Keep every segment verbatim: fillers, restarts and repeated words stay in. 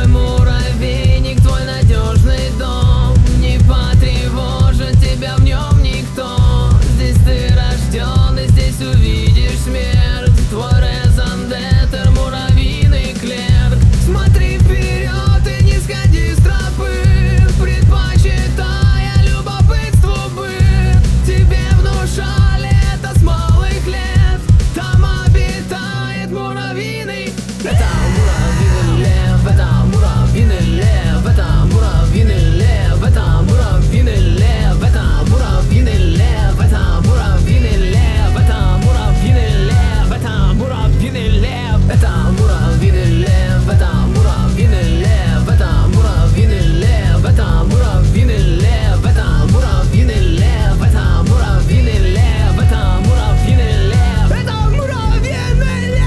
мой муравейник, твой надежный дом. Не потревожит тебя в нем никто. Здесь ты рожден и здесь увидишь смерть. Твой резондетер, муравьиный клерк. Смотри вперед и не сходи с тропы, предпочитая любопытству быт. Тебе внушали это с малых лет. Там обитает муравьиный. Это муравьиный лев, это муравьиный лев, это муравьиный лев, это муравьиный лев, это муравьиный лев, это муравьиный лев, это муравьиный лев, это муравьиный лев, это муравьиный лев, это муравьиный лев, это муравьиный лев, это муравьиный лев, это муравьиный лев, это муравьиный лев, это муравьиный лев, это муравьиный лев.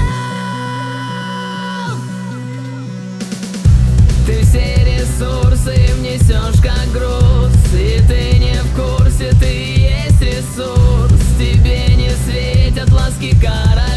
Ты все ресурсы внесешь как груз, и ты не в курсе, ты и есть ресурс. Тебе не светят ласки короля.